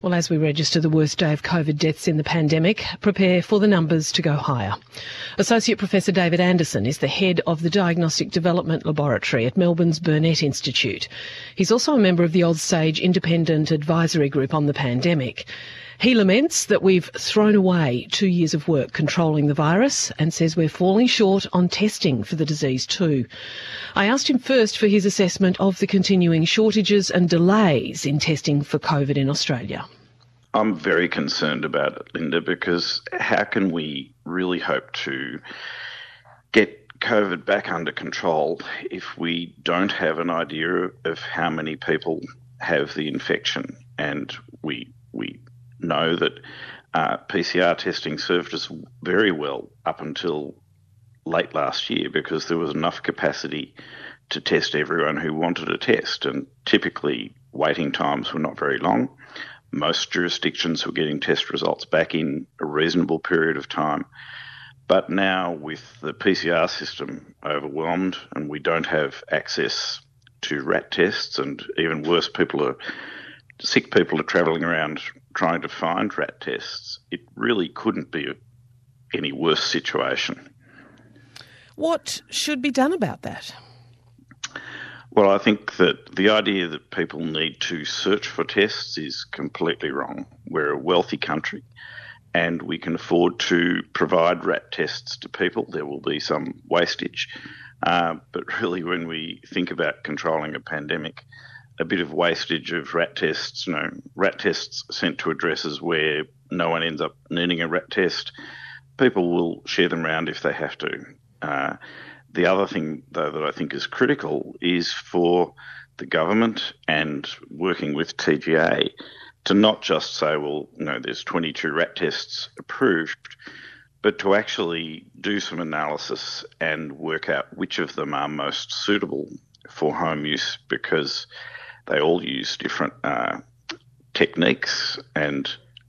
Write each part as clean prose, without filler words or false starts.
Well, as we register the worst day of COVID deaths in the pandemic, prepare for the numbers to go higher. Associate Professor David Anderson is the head of the Diagnostic Development Laboratory at Melbourne's Burnet Institute. He's also a member of the Aussage Independent Advisory Group on the pandemic. He laments that we've thrown away 2 years of work controlling the virus and says we're falling short on testing for the disease too. I asked him first for his assessment of the continuing shortages and delays in testing for COVID in Australia. I'm very concerned about it, Linda, because how can we really hope to get COVID back under control if we don't have an idea of how many people have the infection? And we know that PCR testing served us very well up until late last year because there was enough capacity to test everyone who wanted a test, and typically waiting times were not very long. Most jurisdictions were getting test results back in a reasonable period of time. But now with the PCR system overwhelmed and we don't have access to RAT tests, and even worse, sick people are travelling around trying to find RAT tests, it really couldn't be any worse situation. What should be done about that? Well, I think that the idea that people need to search for tests is completely wrong. We're a wealthy country and we can afford to provide RAT tests to people. There will be some wastage, but really when we think about controlling a pandemic, a bit of wastage of RAT tests, RAT tests sent to addresses where no one ends up needing a RAT test, people will share them around if they have to. The other thing, though, that I think is critical is for the government and working with TGA to not just say, well, there's 22 RAT tests approved, but to actually do some analysis and work out which of them are most suitable for home use, because they all use different techniques, and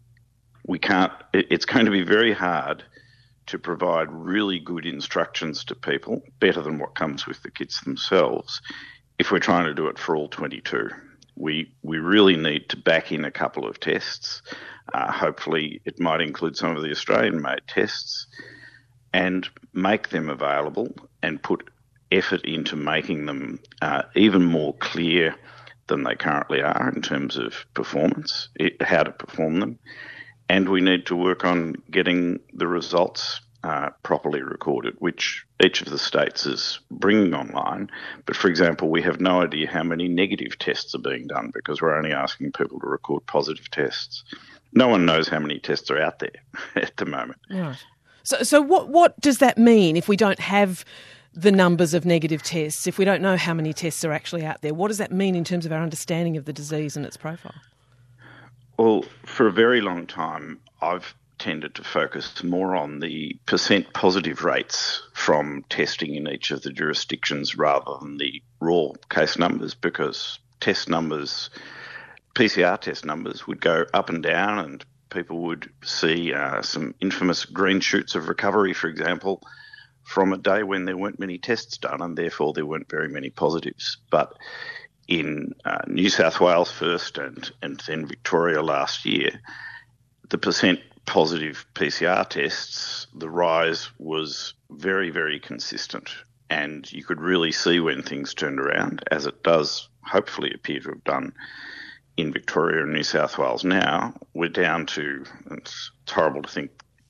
it's going to be very hard to provide really good instructions to people, better than what comes with the kits themselves, if we're trying to do it for all 22. We really need to back in a couple of tests. Hopefully it might include some of the Australian-made tests, and make them available and put effort into making them even more clear than they currently are in terms of performance, how to perform them. And we need to work on getting the results properly recorded, which each of the states is bringing online. But, for example, we have no idea how many negative tests are being done because we're only asking people to record positive tests. No one knows how many tests are out there at the moment. Right. So what does that mean if we don't have the numbers of negative tests, if we don't know how many tests are actually out there? What does that mean in terms of our understanding of the disease and its profile? Well, for a very long time, I've tended to focus more on the percent positive rates from testing in each of the jurisdictions rather than the raw case numbers, because test numbers, PCR test numbers, would go up and down, and people would see some infamous green shoots of recovery, for example, from a day when there weren't many tests done, and therefore there weren't very many positives. But in New South Wales first and then Victoria last year, the percent positive PCR tests, the rise was very, very consistent, and you could really see when things turned around, as it does hopefully appear to have done in Victoria and New South Wales now. We're down to, it's horrible to think,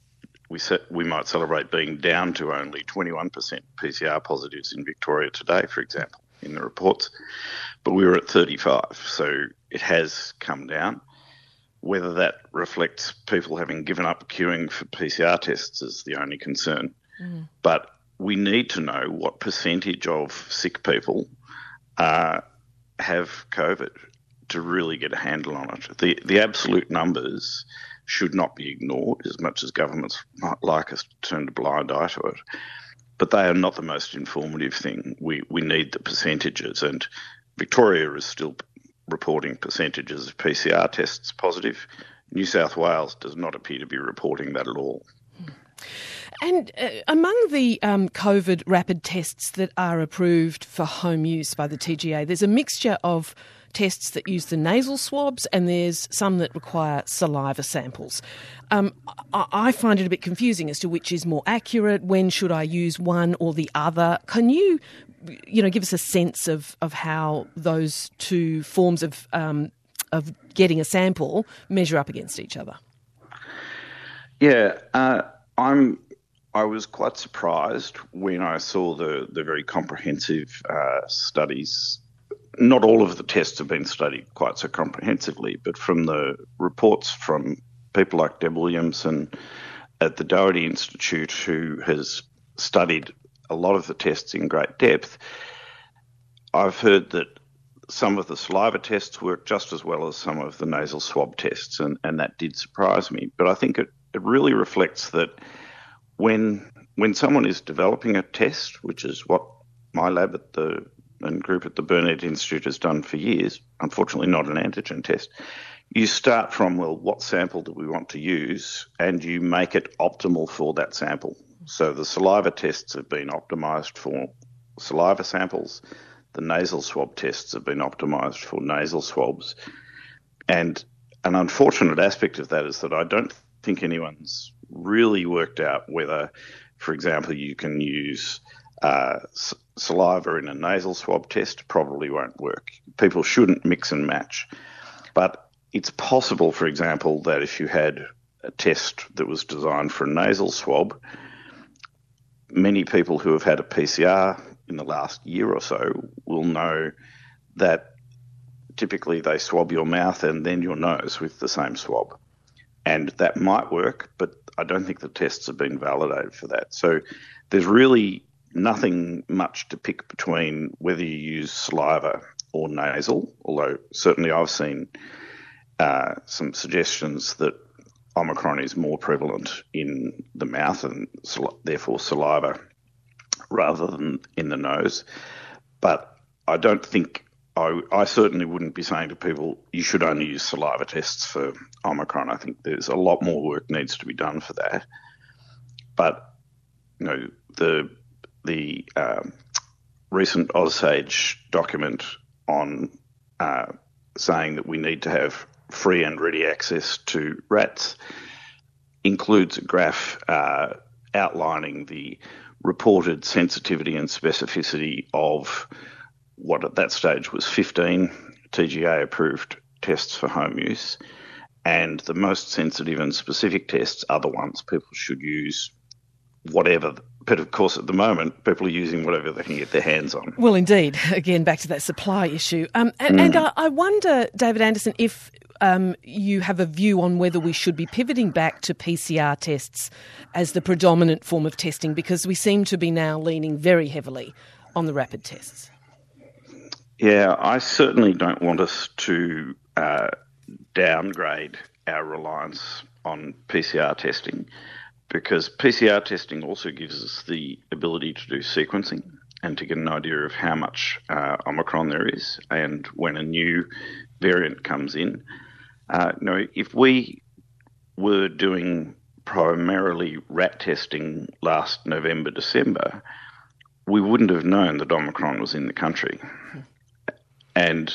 we might celebrate being down to only 21% PCR positives in Victoria today, for example, in the reports, but we were at 35, so it has come down. Whether that reflects people having given up queuing for PCR tests is the only concern. But we need to know what percentage of sick people have COVID to really get a handle on it. The absolute numbers should not be ignored, as much as governments might like us to turn a blind eye to it. But they are not the most informative thing. We need the percentages, and Victoria is still reporting percentages of PCR tests positive. New South Wales does not appear to be reporting that at all. And among the COVID rapid tests that are approved for home use by the TGA, there's a mixture of tests that use the nasal swabs and there's some that require saliva samples. I find it a bit confusing as to which is more accurate, when should I use one or the other. Can you give us a sense of how those two forms of getting a sample measure up against each other? Yeah, I was quite surprised when I saw the very comprehensive studies. Not all of the tests have been studied quite so comprehensively, but from the reports from people like Deb Williamson at the Doherty Institute, who has studied a lot of the tests in great depth, I've heard that some of the saliva tests work just as well as some of the nasal swab tests, and that did surprise me. But I think it really reflects that when someone is developing a test, which is what my lab and group at the Burnet Institute has done for years, unfortunately not an antigen test, you start from, well, what sample do we want to use, and you make it optimal for that sample. So the saliva tests have been optimised for saliva samples. The nasal swab tests have been optimised for nasal swabs. And an unfortunate aspect of that is that I don't think anyone's really worked out whether, for example, you can use saliva in a nasal swab test. Probably won't work. People shouldn't mix and match. But it's possible, for example, that if you had a test that was designed for a nasal swab, many people who have had a PCR in the last year or so will know that typically they swab your mouth and then your nose with the same swab. And that might work, but I don't think the tests have been validated for that. So there's really nothing much to pick between whether you use saliva or nasal, although certainly I've seen some suggestions that Omicron is more prevalent in the mouth and therefore saliva rather than in the nose. But I don't think, I certainly wouldn't be saying to people you should only use saliva tests for Omicron. I think there's a lot more work needs to be done for that. But, the recent AusSage document on saying that we need to have free and ready access to rats includes a graph outlining the reported sensitivity and specificity of what at that stage was 15 TGA-approved tests for home use, and the most sensitive and specific tests are the ones people should use whatever. But of course, at the moment, people are using whatever they can get their hands on. Well, indeed. Again, back to that supply issue. And I wonder, David Anderson, if you have a view on whether we should be pivoting back to PCR tests as the predominant form of testing, because we seem to be now leaning very heavily on the rapid tests. Yeah, I certainly don't want us to downgrade our reliance on PCR testing, because PCR testing also gives us the ability to do sequencing and to get an idea of how much Omicron there is and when a new variant comes in. If we were doing primarily rat testing last November, December, we wouldn't have known that Omicron was in the country. And,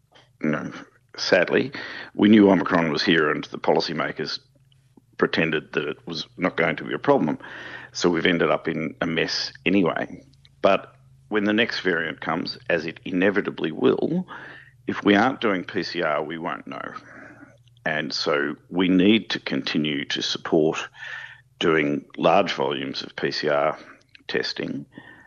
sadly, we knew Omicron was here and the policymakers pretended that it was not going to be a problem. So we've ended up in a mess anyway. But when the next variant comes, as it inevitably will, if we aren't doing PCR, we won't know. And so we need to continue to support doing large volumes of PCR testing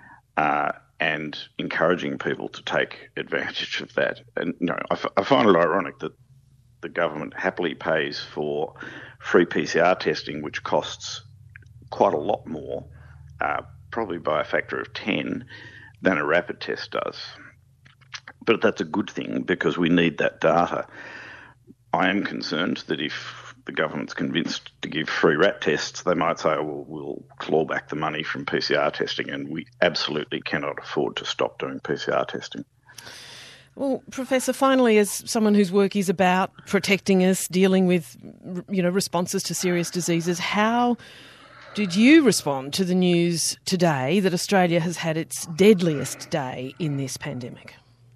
and encouraging people to take advantage of that. And I find it ironic that the government happily pays for free PCR testing, which costs quite a lot more, probably by a factor of 10, than a rapid test does. But that's a good thing because we need that data. I am concerned that if the government's convinced to give free rat tests, they might say, well, we'll claw back the money from PCR testing, and we absolutely cannot afford to stop doing PCR testing. Well, Professor, finally, as someone whose work is about protecting us, dealing with, responses to serious diseases, how Did you respond to the news today that Australia has had its deadliest day in this pandemic?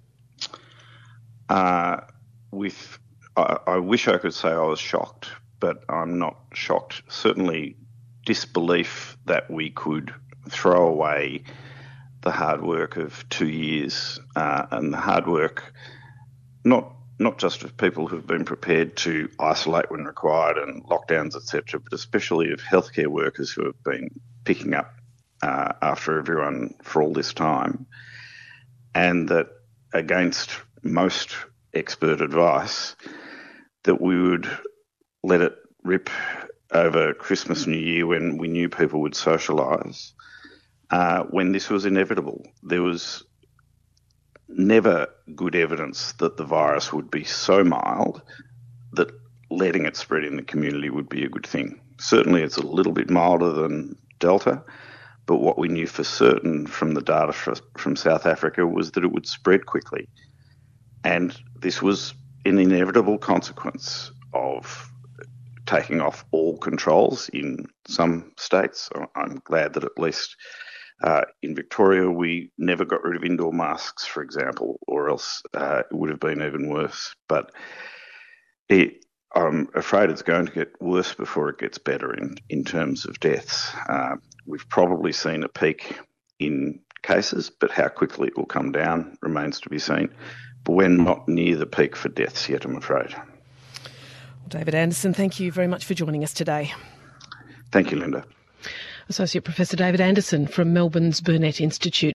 I wish I could say I was shocked, but I'm not shocked. Certainly disbelief that we could throw away the hard work of 2 years and the hard work not just of people who've been prepared to isolate when required and lockdowns, etc., but especially of healthcare workers who have been picking up after everyone for all this time, and that against most expert advice, that we would let it rip over Christmas, New Year, when we knew people would socialise, when this was inevitable. There was never good evidence that the virus would be so mild that letting it spread in the community would be a good thing. Certainly it's a little bit milder than Delta, but what we knew for certain from the data from South Africa was that it would spread quickly. And this was an inevitable consequence of taking off all controls in some states. I'm glad that at least in Victoria, we never got rid of indoor masks, for example, or else it would have been even worse. But I'm afraid it's going to get worse before it gets better in terms of deaths. We've probably seen a peak in cases, but how quickly it will come down remains to be seen. But we're not near the peak for deaths yet, I'm afraid. David Anderson, thank you very much for joining us today. Thank you, Linda. Associate Professor David Anderson from Melbourne's Burnet Institute.